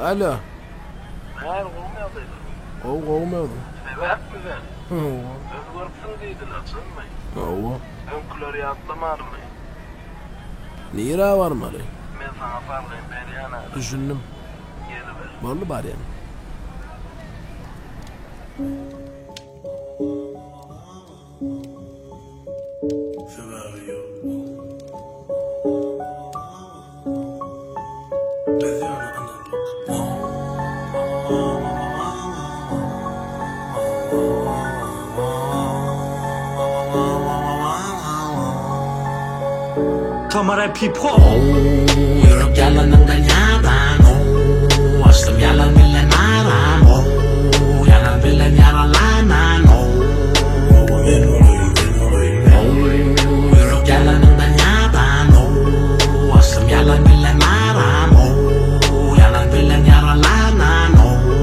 Alo. Hayır, olmuyordu. Olmuyordu. Sebep mi? Özgürtsün deydiler, sınmayın. Önküleri atlamadı mı? Nira var mı Ali? Ben sana farlayayım, beni yana. Düşündüm. Geri ver. Varlı bari yani. Tamara people Yürüp yalanından yalan Açtım yalan bilen aram Yalan bilen yaralanan Yürüp yalanından yalan Açtım yalan bilen aram Yalan bilen yaralanan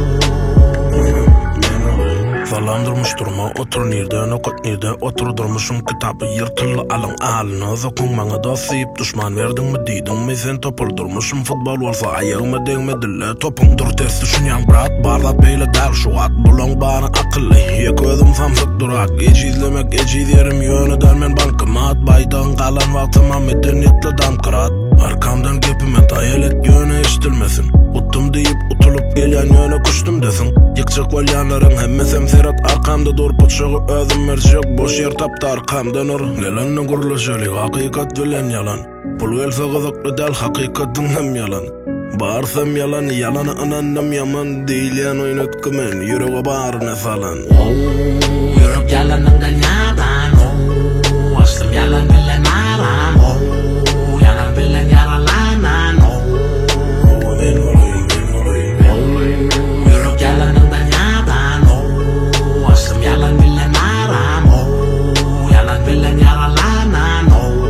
Zalandırmış durma otur nerede nokot nerede otur durmuşum kitabı yırtılı alın alını dokunmana da sıyıp düşman verdin mi deydin mi sen topul durmuşum futbol olsa ayağıma değmedille topun dur ters düşünen brat bardat beyle der şu at bulun bana akıllı yek özüm samsık durak geç izlemek geç izlerim yönü dermen bankomat baydan kalan vaktıma medeniyetli damkırat arkamdan gepime tayel et yöne iştilmesin uttum deyip utulup gelen yöne kuştum desin yıkacak ol yanların hemmesem serat arkamda dur pıçığı özüm mercek boş yer taptı arkamda nur gelenle gurlaşali hakikat bilen yalan pul gelse kızıklı del hakikatin hem yalan bağırsam yalan yalanı ananım yaman değil yan oynat kımen yüreğe bağrına salan Yürüp yalanından yalan Açtım yalan bilen aram Yalan bilen yaralanan Yürüp yalanından yalan Açtım yalan bilen aram Yalan bilen yaralanan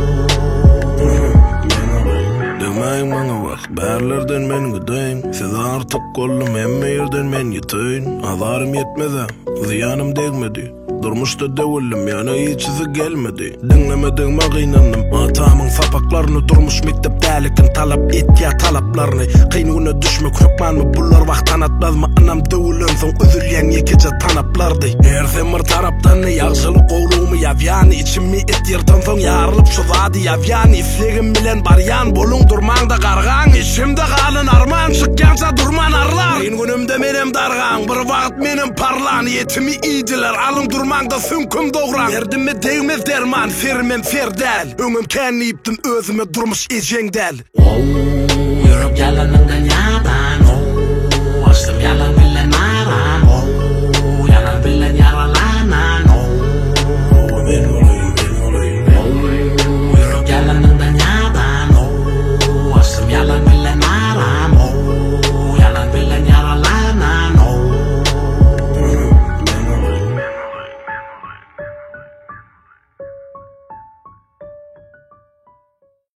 Demeyin bana bak berlerden ben gideyim siz artık kollum emme yerden men yiteyim azarım yetmeze ziyanım değmedi durmuşta devillim yana hiç izi gelmedi dinlemediğime kıynandım atamın sapaklarını durmuş mekteptelikin talap et ya talaplarını kıynığına düşmek hükman mı bunlar vaktan atmaz mı anam devilin son üzülyen yekece tanaplardı her semir taraptan ne yağcılık oğluğumu yavyani içimi et yerden son yarılıp şu zadi yavyani iflegim bilen baryan bolun durman da kargan içimde kalın arman çıkkanca durman arlar en günümde benim dargan bir vakit benim parlan yetimi iydiler alın durman da sünküm doğran derdime değmez derman fermem ferdel öngüm kendi iptim özüme durmuş ecengdel Yürüp yalanından yalan